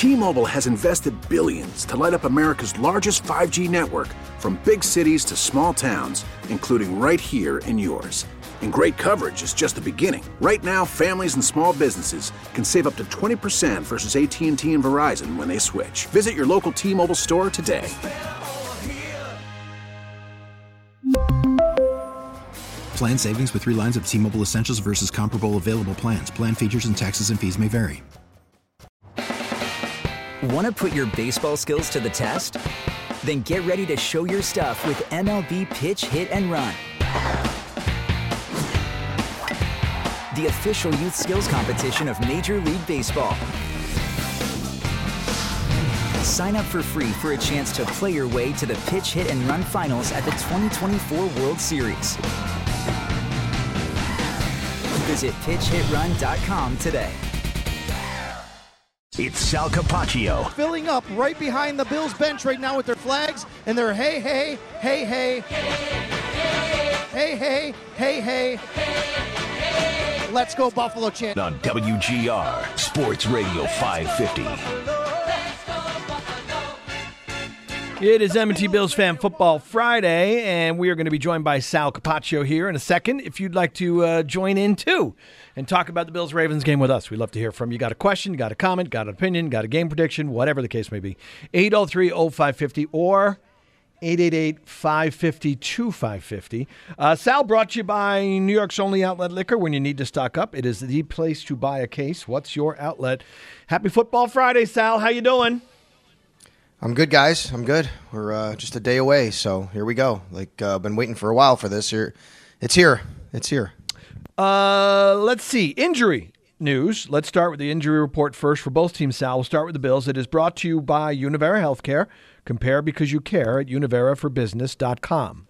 T-Mobile has invested billions to light up America's largest 5G network, from big cities to small towns, including right here in yours. And great coverage is just the beginning. Right now, families and small businesses can save up to 20% versus AT&T and Verizon when they switch. Visit your local T-Mobile store today. Plan savings with 3 lines of T-Mobile Essentials versus comparable available plans. Plan features and taxes and fees may vary. Want to put your baseball skills to the test? Then get ready to show your stuff with MLB Pitch, Hit, and Run. The official youth skills competition of Major League Baseball. Sign up for free for a chance to play your way to the Pitch, Hit, and Run finals at the 2024 World Series. Visit pitchhitrun.com today. It's Sal Capaccio. Filling up right behind the Bills bench right now with their flags and their hey, hey, hey, hey. Hey, hey, hey, hey. Let's go Buffalo chant. On WGR Sports Radio 550. It is M&T Bills Fan Football Friday, and we are going to be joined by Sal Capaccio here in a second. If you'd like to join in, too, and talk about the Bills-Ravens game with us, we'd love to hear from you. Got a question, got a comment, got an opinion, got a game prediction, whatever the case may be. 803-0550 or 888-550-2550. Sal, brought to you by New York's only outlet liquor. When you need to stock up, it is the place to buy a case. What's your outlet? Happy Football Friday, Sal. How you doing? I'm good, guys. I'm good. We're just a day away, so here we go. I've been waiting for a while for this. It's here. Let's see. Injury news. Let's start with the injury report first for both teams, Sal. We'll start with the Bills. It is brought to you by Univera Healthcare. Compare because you care at univeraforbusiness.com.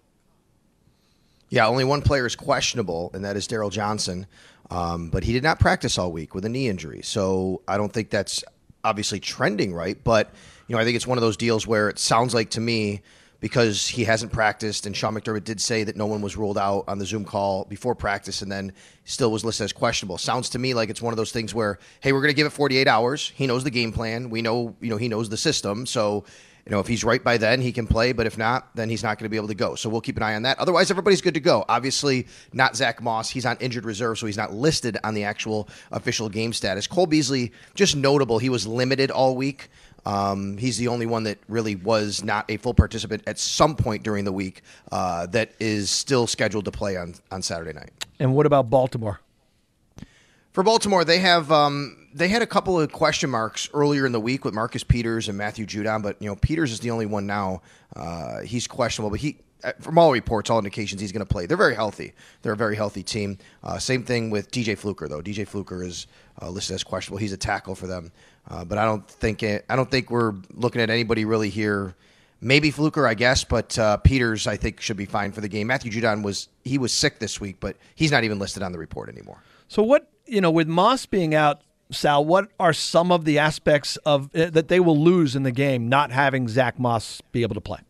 Yeah, only one player is questionable, and that is Daryl Johnson. But he did not practice all week with a knee injury, so I don't think that's obviously trending right, but I think it's one of those deals where it sounds like to me, because he hasn't practiced, and Sean McDermott did say that no one was ruled out on the Zoom call before practice and then still was listed as questionable. Sounds to me like it's one of those things where, hey, we're going to give it 48 hours. He knows the game plan. We know, he knows the system. So, if he's right by then, he can play, but if not, then he's not going to be able to go. So we'll keep an eye on that. Otherwise, everybody's good to go. Obviously, not Zach Moss. He's on injured reserve, so he's not listed on the actual official game status. Cole Beasley, just notable, he was limited all week. He's the only one that really was not a full participant at some point during the week that is still scheduled to play on Saturday night. And what about Baltimore? For Baltimore, they have they had a couple of question marks earlier in the week with Marcus Peters and Matthew Judon, but Peters is the only one now. He's questionable, but from all reports, all indications, he's going to play. They're very healthy. They're a very healthy team. Same thing with DJ Fluker, though. DJ Fluker is listed as questionable. He's a tackle for them, but I don't think we're looking at anybody really here. Maybe Fluker, I guess, but Peters, I think, should be fine for the game. Matthew Judon was sick this week, but he's not even listed on the report anymore. So what, with Moss being out, Sal, what are some of the aspects of that they will lose in the game not having Zach Moss be able to play?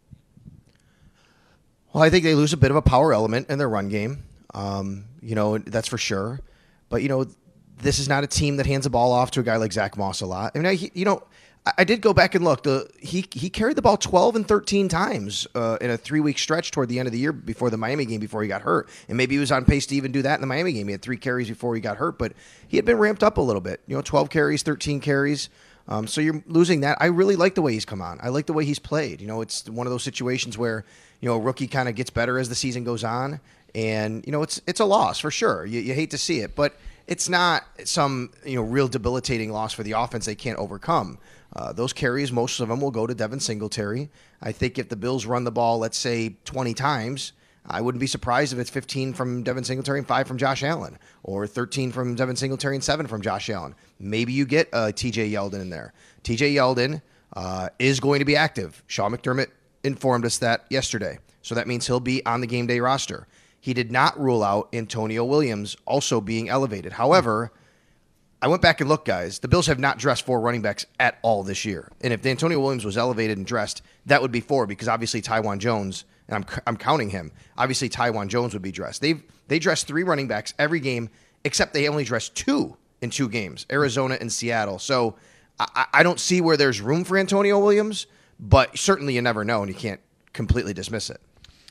Well, I think they lose a bit of a power element in their run game. That's for sure. But, this is not a team that hands the ball off to a guy like Zach Moss a lot. I mean, I did go back and look. He carried the ball 12 and 13 times in a 3-week stretch toward the end of the year before the Miami game before he got hurt. And maybe he was on pace to even do that in the Miami game. He had 3 carries before he got hurt, but he had been ramped up a little bit. 12 carries, 13 carries. So you're losing that. I really like the way he's come on. I like the way he's played. It's one of those situations where, a rookie kind of gets better as the season goes on. And, it's a loss for sure. You hate to see it, but it's not some, real debilitating loss for the offense they can't overcome. Those carries, most of them will go to Devin Singletary. I think if the Bills run the ball, let's say 20 times, I wouldn't be surprised if it's 15 from Devin Singletary and 5 from Josh Allen, or 13 from Devin Singletary and 7 from Josh Allen. Maybe you get TJ Yeldon in there. TJ Yeldon is going to be active. Sean McDermott informed us that yesterday. So that means he'll be on the game day roster. He did not rule out Antonio Williams also being elevated. However, I went back and looked, guys. The Bills have not dressed 4 running backs at all this year. And if Antonio Williams was elevated and dressed, that would be 4 because obviously Tywan Jones, and I'm counting him, obviously Tywan Jones would be dressed. They dress 3 running backs every game, except they only dress 2 in 2 games, Arizona and Seattle. So I don't see where there's room for Antonio Williams, but certainly you never know, and you can't completely dismiss it.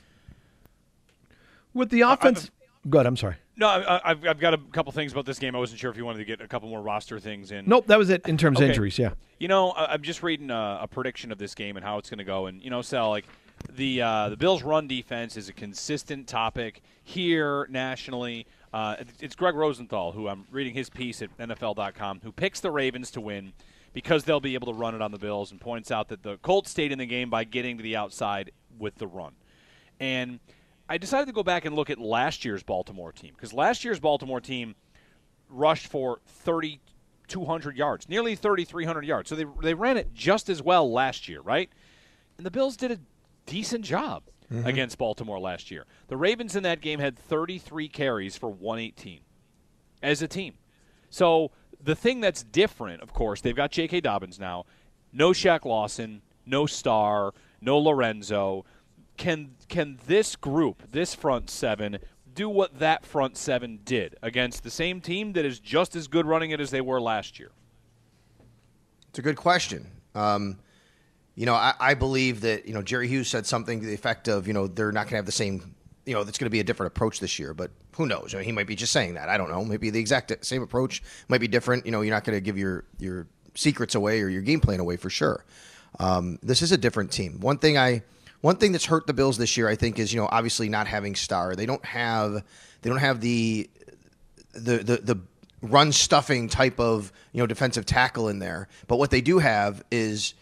With the offense, go ahead. I'm sorry. No, I've got a couple things about this game. I wasn't sure if you wanted to get a couple more roster things in. Nope, that was it in terms of injuries. Yeah. I'm just reading a prediction of this game and how it's going to go, and Sal, like the Bills' run defense is a consistent topic here nationally. It's Greg Rosenthal, who I'm reading his piece at NFL.com, who picks the Ravens to win because they'll be able to run it on the Bills, and points out that the Colts stayed in the game by getting to the outside with the run. And I decided to go back and look at last year's Baltimore team, because last year's Baltimore team rushed for 3,200 yards, nearly 3,300 yards. So they ran it just as well last year, right? And the Bills did a decent job against Baltimore last year. The Ravens in that game had 33 carries for 118 as a team. So the thing that's different, of course, they've got J.K. Dobbins now. No Shaq Lawson, no Starr, no Lorenzo. Can this group, this front seven, do what that front seven did against the same team that is just as good running it as they were last year? It's a good question. I believe that, Jerry Hughes said something to the effect of, they're not going to have the same, it's going to be a different approach this year, but who knows? He might be just saying that. I don't know. Maybe the exact same approach might be different. You're not going to give your secrets away or your game plan away for sure. This is a different team. One thing that's hurt the Bills this year, I think, is, obviously not having Starr. They don't have the run stuffing type of, defensive tackle in there. But what they do have is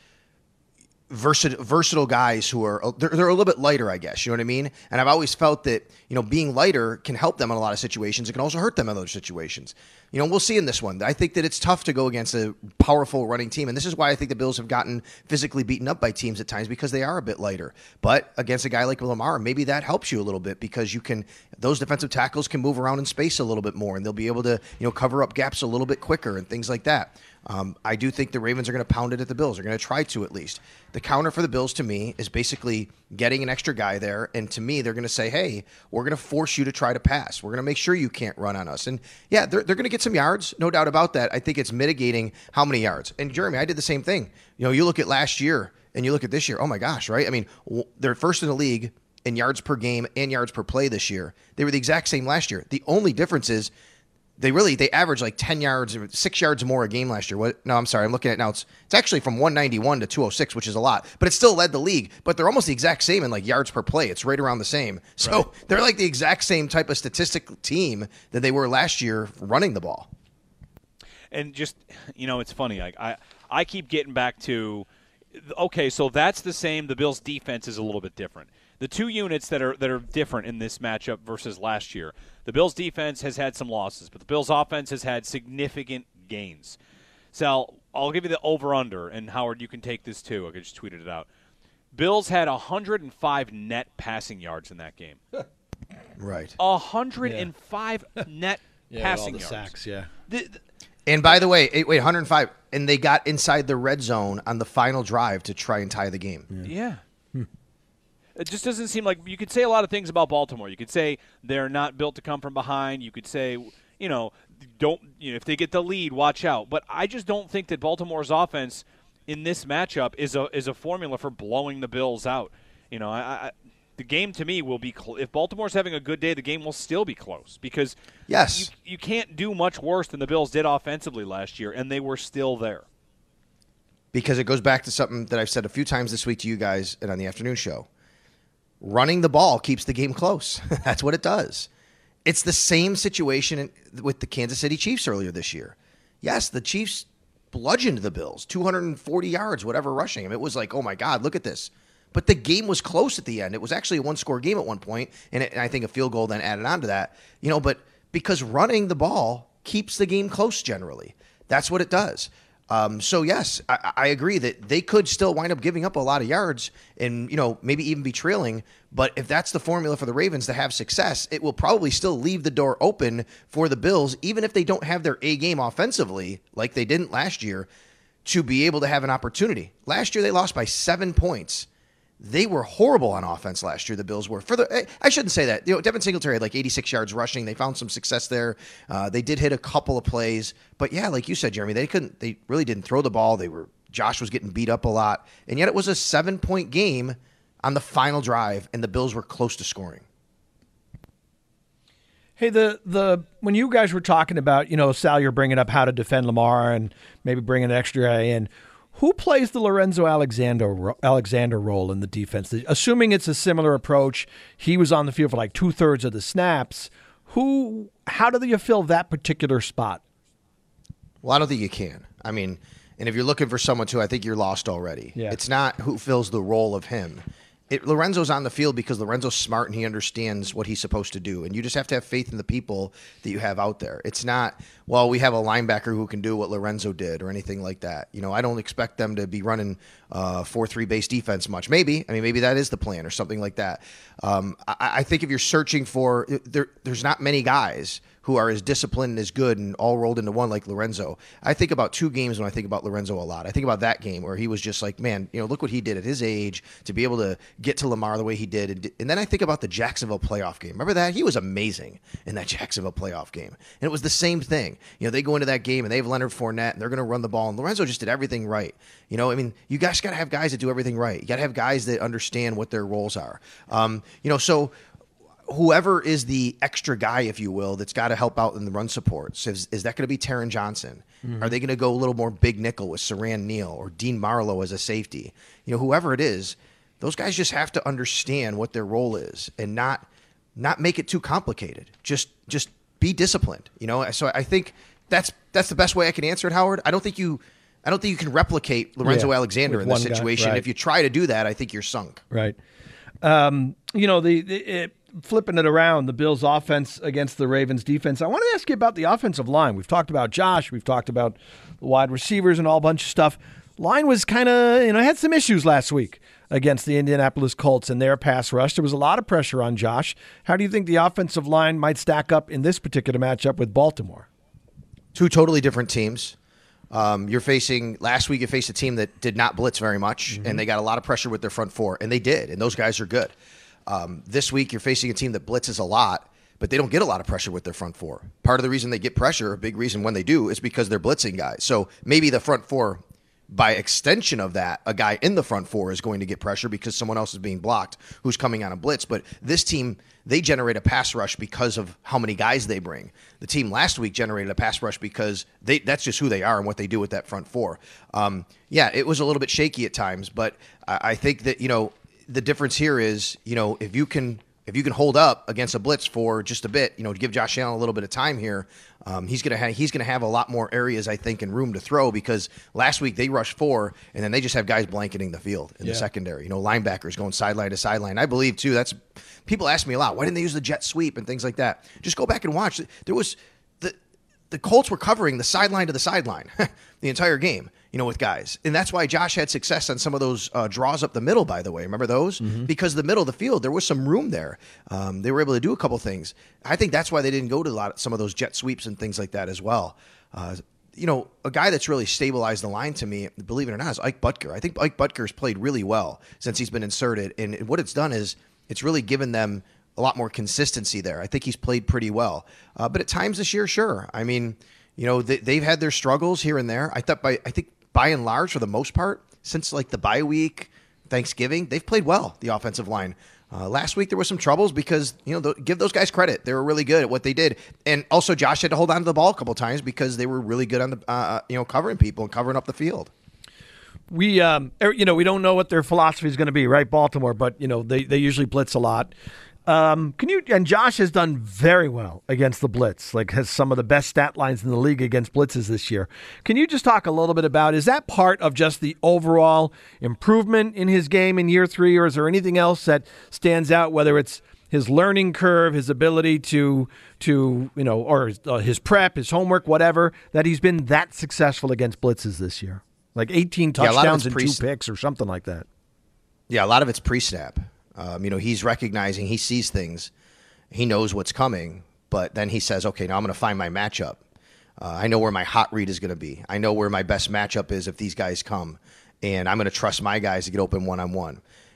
versatile guys who are they're a little bit lighter, I guess. You know what I mean? And I've always felt that, being lighter can help them in a lot of situations. It can also hurt them in other situations. We'll see in this one. I think that it's tough to go against a powerful running team, and this is why I think the Bills have gotten physically beaten up by teams at times, because they are a bit lighter. But against a guy like Lamar, maybe that helps you a little bit, because those defensive tackles can move around in space a little bit more, and they'll be able to cover up gaps a little bit quicker and things like that. I do think the Ravens are going to pound it at the Bills. They're going to try to, at least. The counter for the Bills, to me, is basically getting an extra guy there. And to me, they're going to say, hey, we're going to force you to try to pass. We're going to make sure you can't run on us. And, yeah, they're going to get some yards, no doubt about that. I think it's mitigating how many yards. And, Jeremy, I did the same thing. You look at last year and you look at this year. Oh, my gosh, right? I mean, they're first in the league in yards per game and yards per play this year. They were the exact same last year. The only difference is they averaged like 10 yards or 6 yards more a game last year. No, I'm sorry. I'm looking at it now. It's actually from 191 to 206, which is a lot, but it still led the league. But they're almost the exact same in like yards per play. It's right around the same. So right. They're like the exact same type of statistical team that they were last year running the ball. And just, it's funny. I keep getting back to, okay, so that's the same. The Bills' defense is a little bit different. The two units that are different in this matchup versus last year, the Bills' defense has had some losses, but the Bills' offense has had significant gains. Sal, I'll give you the over-under, and Howard, you can take this too. I just tweeted it out. Bills had 105 net passing yards in that game. Right. 105 net passing all the yards. Sacks, yeah. And by the way, 105, and they got inside the red zone on the final drive to try and tie the game. Yeah. It just doesn't seem like – you could say a lot of things about Baltimore. You could say they're not built to come from behind. You could say, if they get the lead, watch out. But I just don't think that Baltimore's offense in this matchup is a formula for blowing the Bills out. The game to me will be if Baltimore's having a good day, the game will still be close, because yes, you can't do much worse than the Bills did offensively last year, and they were still there. Because it goes back to something that I've said a few times this week to you guys and on the afternoon show. Running the ball keeps the game close. That's what it does. It's the same situation with the Kansas City Chiefs earlier this year. Yes, the Chiefs bludgeoned the Bills, 240 yards, whatever, rushing them. It was like, oh, my God, look at this. But the game was close at the end. It was actually a one-score game at one point, and I think a field goal then added on to that. But because running the ball keeps the game close generally. That's what it does. So, yes, I agree that they could still wind up giving up a lot of yards and, maybe even be trailing. But if that's the formula for the Ravens to have success, it will probably still leave the door open for the Bills, even if they don't have their A game offensively like they didn't last year, to be able to have an opportunity. Last year they lost by 7 points. they were horrible on offense last year. The Bills were. I shouldn't say that. Devin Singletary had like 86 yards rushing. They found some success there. They did hit a couple of plays, but yeah, like you said, Jeremy, they really didn't throw the ball. Josh was getting beat up a lot, and yet it was a 7-point game on the final drive, and the Bills were close to scoring. Hey, the when you guys were talking about, Sal, you're bringing up how to defend Lamar and maybe bringing an extra in. Who plays the Lorenzo Alexander role in the defense? Assuming it's a similar approach, he was on the field for like 2/3 of the snaps. How do you fill that particular spot? Well, I don't think you can. I mean, and if you're looking for someone to, I think you're lost already. Yeah. It's not who fills the role of him. Lorenzo's on the field because Lorenzo's smart and he understands what he's supposed to do. And you just have to have faith in the people that you have out there. It's not, well, we have a linebacker who can do what Lorenzo did or anything like that. I don't expect them to be running 4-3 base defense much. Maybe that is the plan or something like that. I think if you're searching for, there's not many guys who are as disciplined and as good and all rolled into one like Lorenzo. I think about 2 games when I think about Lorenzo a lot. I think about that game where he was just like, man, look what he did at his age to be able to get to Lamar the way he did. And then I think about the Jacksonville playoff game. Remember that? He was amazing in that Jacksonville playoff game. And it was the same thing. They go into that game and they have Leonard Fournette and they're going to run the ball. And Lorenzo just did everything right. You guys got to have guys that do everything right. You got to have guys that understand what their roles are. So whoever is the extra guy, if you will, that's got to help out in the run support. So is that going to be Taron Johnson? Mm-hmm. Are they going to go a little more big nickel with Saran Neal or Dean Marlowe as a safety? Whoever it is, those guys just have to understand what their role is and not make it too complicated. Just be disciplined. So I think that's the best way I can answer it, Howard. I don't think you can replicate Lorenzo Alexander in this situation. Guy, right. If you try to do that, I think you're sunk. Right. Flipping it around, the Bills' offense against the Ravens' defense. I want to ask you about the offensive line. We've talked about Josh. We've talked about the wide receivers and all bunch of stuff. Line was kind of, had some issues last week against the Indianapolis Colts and their pass rush. There was a lot of pressure on Josh. How do you think the offensive line might stack up in this particular matchup with Baltimore? 2 totally different teams. Last week you faced a team that did not blitz very much, and they got a lot of pressure with their front 4, and they did, and those guys are good. This week you're facing a team that blitzes a lot, but they don't get a lot of pressure with their front 4. Part of the reason they get pressure, a big reason when they do, is because they're blitzing guys. So maybe the front 4, by extension of that, a guy in the front 4 is going to get pressure because someone else is being blocked who's coming on a blitz. But this team, they generate a pass rush because of how many guys they bring. The team last week generated a pass rush because that's just who they are and what they do with that front 4. It was a little bit shaky at times, but I think that, the difference here is, if you can hold up against a blitz for just a bit, to give Josh Allen a little bit of time here, he's gonna have a lot more areas, I think, and room to throw, because last week they rushed 4 and then they just have guys blanketing the field in the secondary. Linebackers going sideline to sideline. I believe too. People ask me a lot, why didn't they use the jet sweep and things like that? Just go back and watch. There was the Colts were covering the sideline to the sideline the entire game. With guys. And that's why Josh had success on some of those draws up the middle, by the way. Remember those? Mm-hmm. Because the middle of the field, there was some room there. They were able to do a couple things. I think that's why they didn't go to some of those jet sweeps and things like that as well. A guy that's really stabilized the line to me, believe it or not, is Ike Butker. I think Ike Butker's played really well since he's been inserted. And what it's done is it's really given them a lot more consistency there. I think he's played pretty well. But at times this year, sure. They've had their struggles here and there. I think by and large, for the most part, since like the bye week, Thanksgiving, they've played well, the offensive line. Last week there was some troubles because, give those guys credit. They were really good at what they did. And also Josh had to hold on to the ball a couple times because they were really good on the, covering people and covering up the field. We don't know what their philosophy is going to be, right, Baltimore, but, they usually blitz a lot. And Josh has done very well against the blitz, has some of the best stat lines in the league against blitzes this year. Can you just talk a little bit about, is that part of just the overall improvement in his game in year 3, or is there anything else that stands out, whether it's his learning curve, his ability to or his prep, his homework, whatever, that he's been that successful against blitzes this year? Like 18 touchdowns and 2 picks or something like that. Yeah, a lot of it's pre-snap. He's recognizing, he sees things, he knows what's coming, but then he says, okay, now I'm going to find my matchup. I know where my hot read is going to be. I know where my best matchup is if these guys come, and I'm going to trust my guys to get open one-on-one.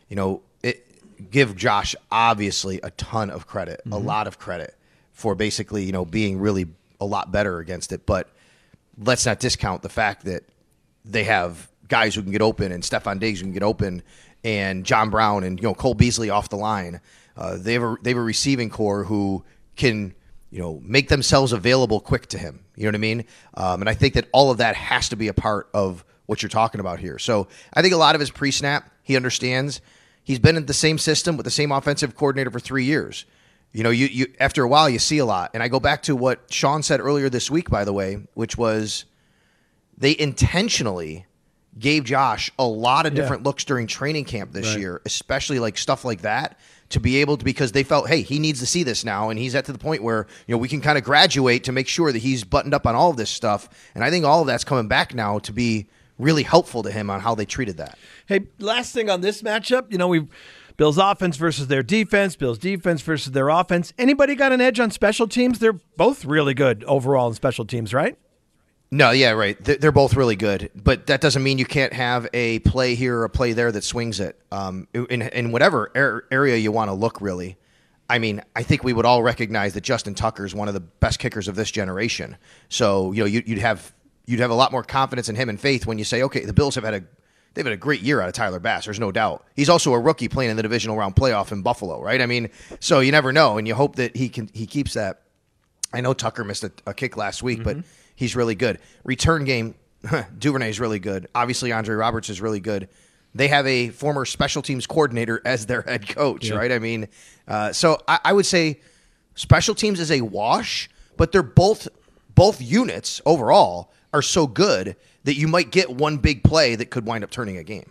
give Josh obviously a ton of credit, a lot of credit for basically, being really a lot better against it. But let's not discount the fact that they have guys who can get open and Stephon Diggs who can get open and John Brown and, Cole Beasley off the line. They have a receiving core who can, make themselves available quick to him. You know what I mean? And I think that all of that has to be a part of what you're talking about here. So I think a lot of his pre-snap, he understands. He's been in the same system with the same offensive coordinator for 3 years. You after a while, you see a lot. And I go back to what Sean said earlier this week, by the way, which was they intentionally gave Josh a lot of different looks during training camp this year, especially like stuff like that, to be able to, because they felt, hey, he needs to see this now, and he's at to the point where we can kind of graduate to make sure that he's buttoned up on all of this stuff. And I think all of that's coming back now to be really helpful to him on how they treated that. Hey, last thing on this matchup, we've Bills offense versus their defense, Bills defense versus their offense. Anybody got an edge on special teams? They're both really good overall in special teams, right? No, yeah, right. They're both really good, but that doesn't mean you can't have a play here or a play there that swings it. In whatever area you want to look, really. I mean, I think we would all recognize that Justin Tucker is one of the best kickers of this generation. So you'd have a lot more confidence in him and faith when you say, okay, the Bills have had a great year out of Tyler Bass. There's no doubt. He's also a rookie playing in the divisional round playoff in Buffalo, right? I mean, so you never know, and you hope that he keeps that. I know Tucker missed a kick last week, but he's really good. Return game, Duvernay is really good. Obviously, Andre Roberts is really good. They have a former special teams coordinator as their head coach, right? I mean, so I would say special teams is a wash, but they're both units overall are so good that you might get one big play that could wind up turning a game.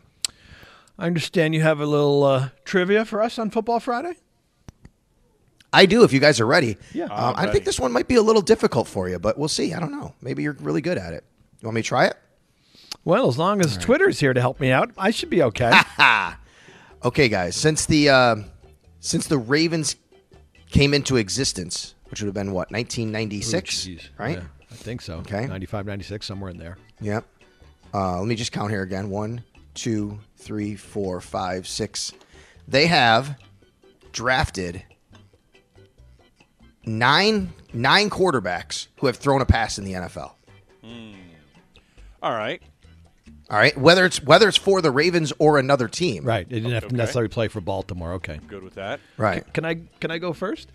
I understand you have a little trivia for us on Football Friday? I do, if you guys are ready. Yeah. I think this one might be a little difficult for you, but we'll see. I don't know. Maybe you're really good at it. You want me to try it? Well, as long as Twitter's here to help me out, I should be okay. Okay, guys. Since the Ravens came into existence, which would have been, 1996, right? Yeah, I think so. Okay. 95, 96, somewhere in there. Yep. Let me just count here again. 1, 2, 3, 4, 5, 6. They have drafted nine quarterbacks who have thrown a pass in the NFL. All right. Whether it's for the Ravens or another team. Right. They didn't have to necessarily play for Baltimore. Okay. Good with that. Right. Can I go first?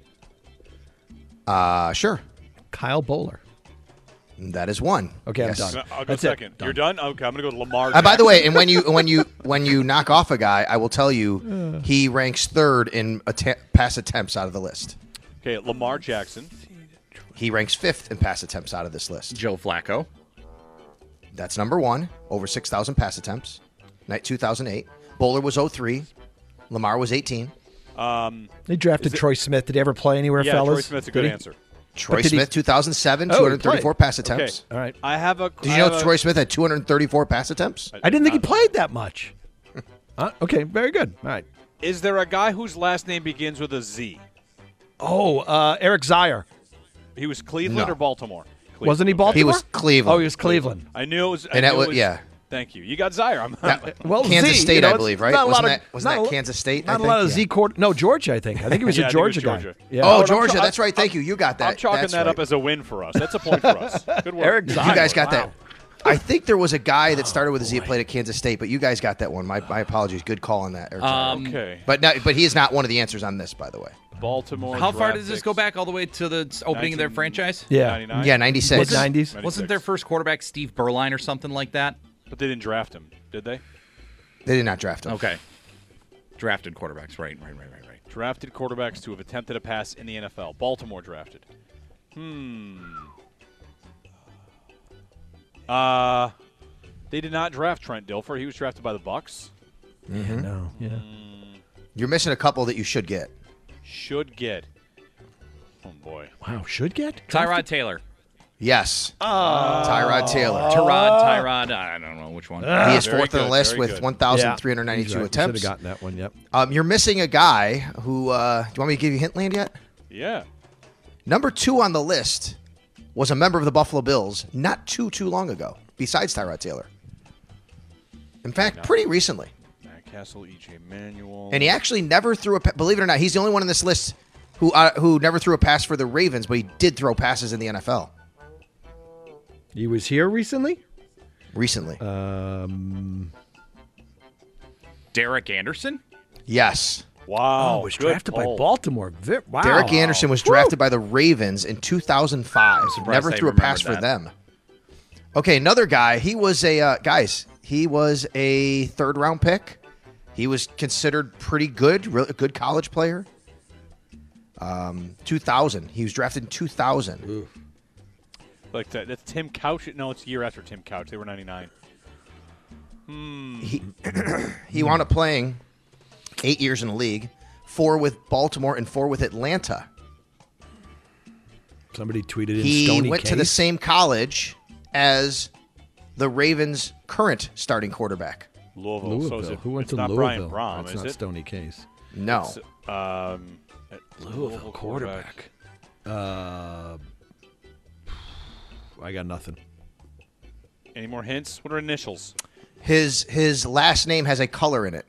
Sure. Kyle Bowler. That is one. Okay, yes. I'm done. I'll go That's second. Done. You're done? Okay, I'm going to go with Lamar. By the way, and when you knock off a guy, I will tell you he ranks third in pass attempts out of the list. Okay, Lamar Jackson. He ranks fifth in pass attempts out of this list. Joe Flacco. That's number one, over 6,000 pass attempts. Night 2008. Bowler was 03. Lamar was 18. They drafted Troy Smith. Did he ever play anywhere, Yeah, fellas? Troy Smith's a good answer. Troy Smith, 2007, 234 pass attempts. All right. I have a. Did you know Troy Smith had 234 pass attempts? I didn't think he played that much. Okay, very good. All right. Is there a guy whose last name begins with a Z? Oh, Eric Zier. He was Cleveland No. or Baltimore? Cleveland. Wasn't he Baltimore? He was Cleveland. Oh, he was Cleveland. I knew it was. And that was, yeah. Thank you. You got Zier. Well, Kansas Z, State, I I believe, right? Wasn't that Kansas State? Not a lot of Z quarter. No, Georgia, I think. I think he was Yeah, a I think it was Georgia guy. Georgia. Yeah. Oh, Georgia. That's right. Thank you. You got that. I'm chalking That's that right. up as a win for us. That's a point for us. Good work. Eric Zier. You guys got Wow. that. I think there was a guy that started with a Z that played at Kansas State, but you guys got that one. My apologies. Good call on that, Eric. Okay. But he is not one of the answers on this, by the way. Baltimore. How far draft does this picks. go back? All the way to the opening of their 19 franchise? Yeah. 99? Yeah, 96. Mid 90s. Wasn't their first quarterback Steve Berline or something like that? But they didn't draft him, did they? They did not draft him. Okay. Drafted quarterbacks. Right. Drafted quarterbacks to have attempted a pass in the NFL. Baltimore drafted. They did not draft Trent Dilfer. He was drafted by the Bucks. No. Yeah. You're missing a couple that you should get. Should get. Oh boy. Wow. Should get Tyrod Taylor. Yes. Tyrod Taylor. Tyrod. I don't know which one. He is Very fourth on the good, list very with good. 1,392 He's right. attempts. Should have gotten that one. Yep. You're missing a guy who. Do you want me to give you Hintland yet? Yeah. Number 2 on the list was a member of the Buffalo Bills not too long ago, besides Tyrod Taylor. In fact, pretty recently. Castle, E.J. Manuel. And he actually never threw a. Believe it or not, he's the only one on this list who never threw a pass for the Ravens, but he did throw passes in the NFL. He was here recently? Recently. Derek Anderson? Yes. Wow. Oh, was drafted by Baltimore. Wow. Derek Anderson was drafted by the Ravens in 2005. Never I threw a pass for remembered them. Okay, another guy. He was a he was a third-round pick. He was considered pretty good, a good college player. 2000. He was drafted in 2000. Ooh. Like that. That's Tim Couch. No, it's a year after Tim Couch. They were 99. He wound up playing 8 years in the league, 4 with Baltimore and 4 with Atlanta. Somebody tweeted in He Stony went Case. to the same college as the Ravens' current starting quarterback. Louisville. So is it, Who went it's to not Louisville? Brian Brom, That's is not it? Stony Case. No. It's, Louisville quarterback. I got nothing. Any more hints? What are initials? His last name has a color in it.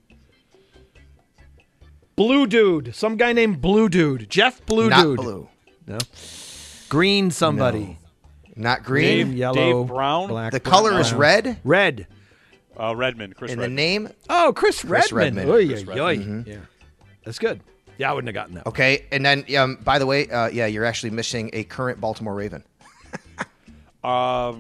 Blue Dude. Some guy named Blue Dude. Jeff Blue Not Dude. blue. No. Green somebody. Not green. Green, yellow, Dave Brown? black. The color is red. Red. Redmond. Chris And the Redmond. name. Oh, Chris Redmond. Redmond. Oy, Chris oy, oy. Redmond. Yeah. That's good. Yeah, I wouldn't have gotten that. Okay, and then by the way, you're actually missing a current Baltimore Raven. Oh,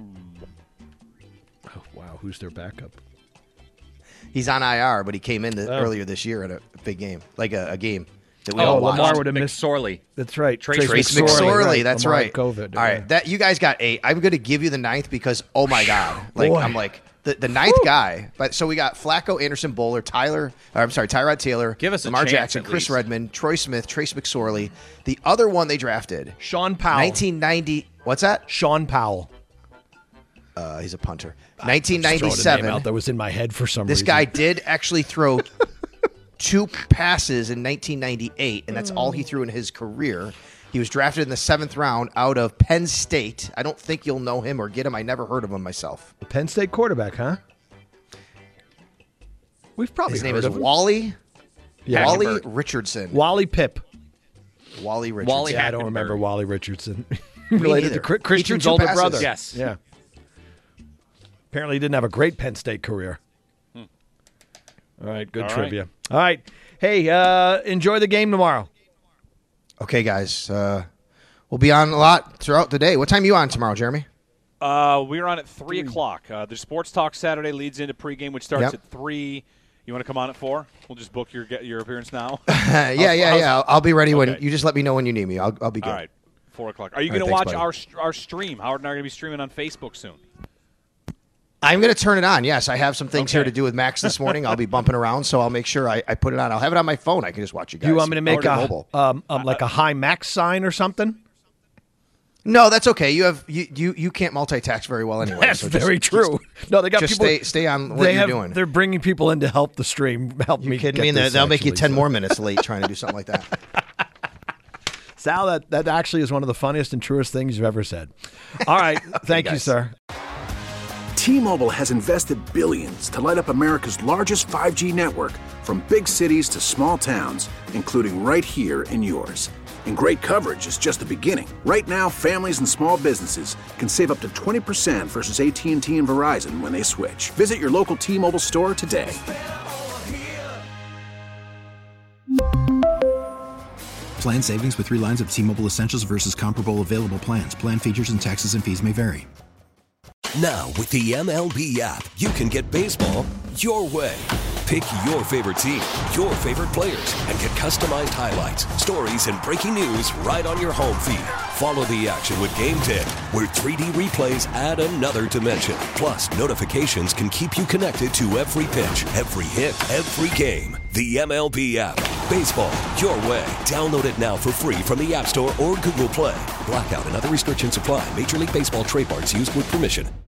wow. Who's their backup? He's on IR, but he came in earlier this year at a big game, like a game that we Oh, all watched. Lamar would have missed. McSorley. That's right. Trace McSorley, that's Lamar right. had COVID. All right, that you guys got 8. I'm going to give you the 9th because oh my god, like Boy. I'm like the 9th guy. But so we got Flacco, Anderson, Bowler, Tyrod Taylor, Give us a Lamar chance, Jackson, at Chris least. Redmond, Troy Smith, Trace McSorley. The other one they drafted, Sean Powell. 1990. What's that? Sean Powell. He's a punter. Just throwing a name 1997. out that was in my head for some This reason. guy did actually throw 2 passes in 1998, and that's all he threw in his career. He was drafted in the 7th round out of Penn State. I don't think you'll know him or get him. I never heard of him myself. The Penn State quarterback, huh? We've probably His name heard is of him. Wally. Yeah. Wally Hackenberg. Richardson. Wally Pip. Wally Richardson. Wally Yeah, I don't Hackenberg. remember Wally Richardson. Related neither. to He Christian's threw 2 older passes. brother. Yes. Yeah. Apparently, he didn't have a great Penn State career. All right, good All right. trivia. All right. Hey, enjoy the game tomorrow. Okay, guys. We'll be on a lot throughout the day. What time are you on tomorrow, Jeremy? We're on at 3 o'clock. The Sports Talk Saturday leads into pregame, which starts Yep. at 3. You want to come on at 4? We'll just book your appearance now. Yeah. I'll be ready when Okay. you just let me know when you need me. I'll be good. All right, 4 o'clock. Are you All going right, to thanks, watch buddy. our stream? Howard and I are going to be streaming on Facebook soon. I'm going to turn it on. Yes, I have some things here Okay. to do with Max this morning. I'll be bumping around, so I'll make sure I put it on. I'll have it on my phone. I can just watch you guys. Do you want me to make Howard a Mobile. like a high max sign or something? No, that's okay. You can't multitask very well anyway. That's so just- very true. No, they got Just people. stay on what you're doing. They're bringing people in to help the stream. Help You me. kidding get me? And this, they'll make you actually, 10 so. more minutes late trying to do something like that. Sal, that actually is one of the funniest and truest things you've ever said. All right, thank you, guys. sir. T-Mobile has invested billions to light up America's largest 5G network, from big cities to small towns, including right here in yours. And great coverage is just the beginning. Right now, families and small businesses can save up to 20% versus AT&T and Verizon when they switch. Visit your local T-Mobile store today. Plan savings with 3 lines of T-Mobile Essentials versus comparable available plans. Plan features and taxes and fees may vary. Now, with the MLB app, you can get baseball your way. Pick your favorite team, your favorite players, and get customized highlights, stories, and breaking news right on your home feed. Follow the action with Game Tip, where 3D replays add another dimension. Plus, notifications can keep you connected to every pitch, every hit, every game. The MLB app. Baseball your way. Download it now for free from the App Store or Google Play. Blackout and other restrictions apply. Major League Baseball trademarks used with permission.